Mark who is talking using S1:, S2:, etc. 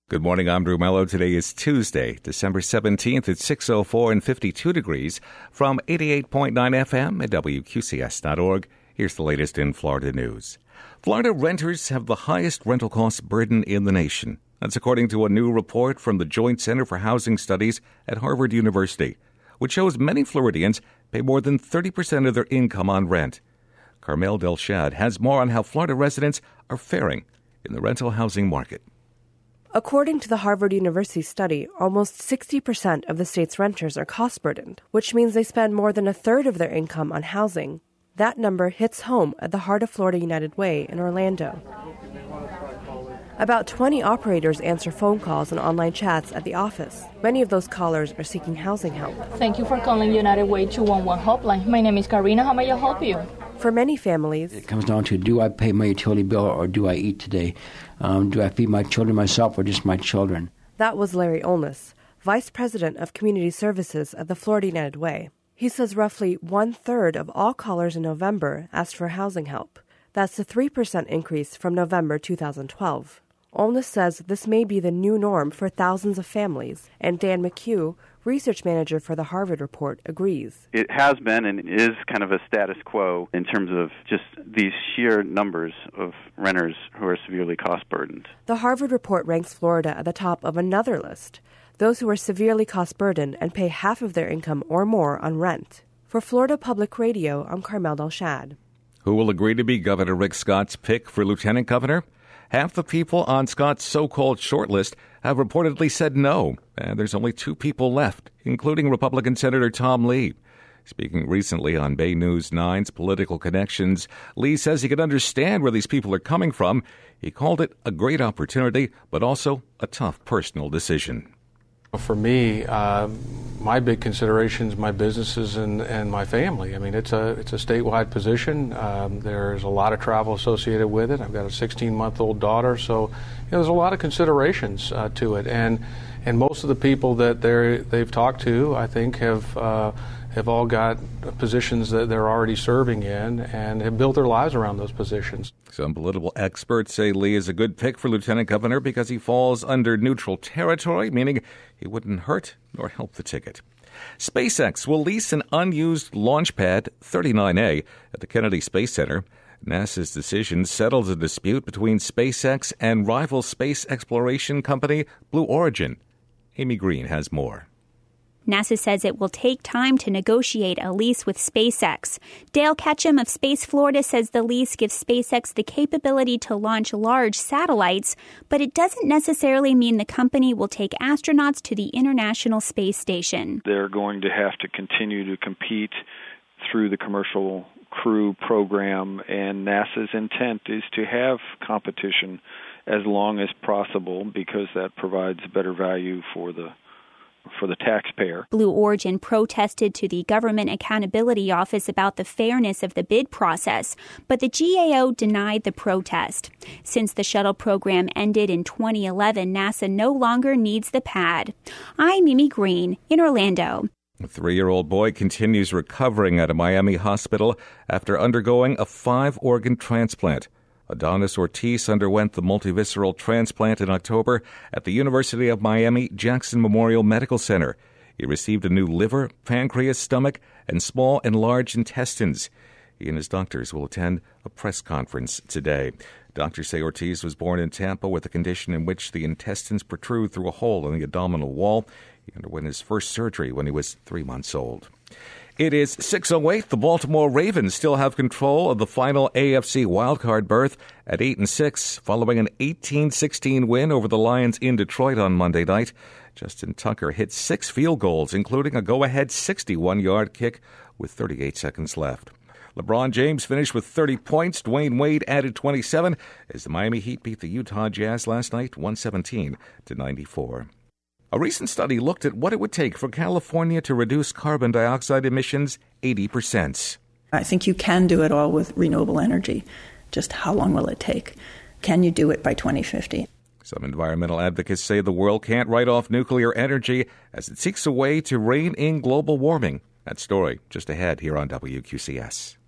S1: Good morning, I'm Drew Mello. Today is Tuesday, December 17th at 6:04 and 52 degrees from 88.9 FM at WQCS.org. Here's the latest in Florida news. Florida renters have the highest rental cost burden in the nation. That's according to a new report from the Joint Center for Housing Studies at Harvard University, which shows many Floridians pay more than 30% of their income on rent. Carmel Delshad has more on how Florida residents are faring in the rental housing market.
S2: According to the Harvard University study, almost 60% of the state's renters are cost-burdened, which means they spend more than a third of their income on housing. That number hits home at the Heart of Florida United Way in Orlando. About 20 operators answer phone calls and online chats at the office. Many of those callers are seeking housing help.
S3: Thank you for calling United Way 211 Helpline. My name is Karina. How may I help you?
S2: For many families,
S4: it comes down to, do I pay my utility bill or do I eat today? Do I feed my children myself or just my children?
S2: That was Larry Olness, Vice President of Community Services at the Florida United Way. He says roughly one-third of all callers in November asked for housing help. That's a 3% increase from November 2012. Olness says this may be the new norm for thousands of families, and Dan McHugh, research manager for the Harvard report, agrees.
S5: It has been and is kind of a status quo in terms of just these sheer numbers of renters who are severely cost-burdened.
S2: The Harvard report ranks Florida at the top of another list, those who are severely cost-burdened and pay half of their income or more on rent. For Florida Public Radio, I'm Carmel Delshad.
S1: Who will agree to be Governor Rick Scott's pick for lieutenant governor? Half the people on Scott's so-called shortlist have reportedly said no, and there's only two people left, including Republican Senator Tom Lee. Speaking recently on Bay News 9's Political Connections, Lee says he can understand where these people are coming from. He called it a great opportunity, but also a tough personal decision.
S6: For me, my big considerations, my businesses and my family. I mean, it's a statewide position. There's a lot of travel associated with it. I've got a 16-month-old daughter, so there's a lot of considerations to it. And most of the people that they've talked to, I think, have all got positions that they're already serving in and have built their lives around those positions.
S1: Some political experts say Lee is a good pick for lieutenant governor because he falls under neutral territory, meaning he wouldn't hurt nor help the ticket. SpaceX will lease an unused launch pad 39A at the Kennedy Space Center. NASA's decision settles a dispute between SpaceX and rival space exploration company Blue Origin. Amy Green has more.
S7: NASA says it will take time to negotiate a lease with SpaceX. Dale Ketchum of Space Florida says the lease gives SpaceX the capability to launch large satellites, but it doesn't necessarily mean the company will take astronauts to the International Space Station.
S8: They're going to have to continue to compete through the Commercial Crew program, and NASA's intent is to have competition as long as possible because that provides better value for the taxpayer.
S7: Blue Origin protested to the Government Accountability Office about the fairness of the bid process, but the GAO denied the protest. Since the shuttle program ended in 2011, NASA no longer needs the pad. I'm Mimi Green in Orlando.
S1: A 3-year-old boy continues recovering at a Miami hospital after undergoing a 5-organ transplant. Adonis Ortiz underwent the multivisceral transplant in October at the University of Miami Jackson Memorial Medical Center. He received a new liver, pancreas, stomach, and small and large intestines. He and his doctors will attend a press conference today. Doctors say Ortiz was born in Tampa with a condition in which the intestines protrude through a hole in the abdominal wall. He underwent his first surgery when he was 3 months old. It is 6:08. The Baltimore Ravens still have control of the final AFC wildcard berth at 8-6, following an 18-16 win over the Lions in Detroit on Monday night. Justin Tucker hit 6 field goals, including a go-ahead 61-yard kick with 38 seconds left. LeBron James finished with 30 points. Dwayne Wade added 27 as the Miami Heat beat the Utah Jazz last night, 117-94. A recent study looked at what it would take for California to reduce carbon dioxide emissions 80%.
S9: I think you can do it all with renewable energy. Just how long will it take? Can you do it by 2050?
S1: Some environmental advocates say the world can't write off nuclear energy as it seeks a way to rein in global warming. That story just ahead here on WQCS.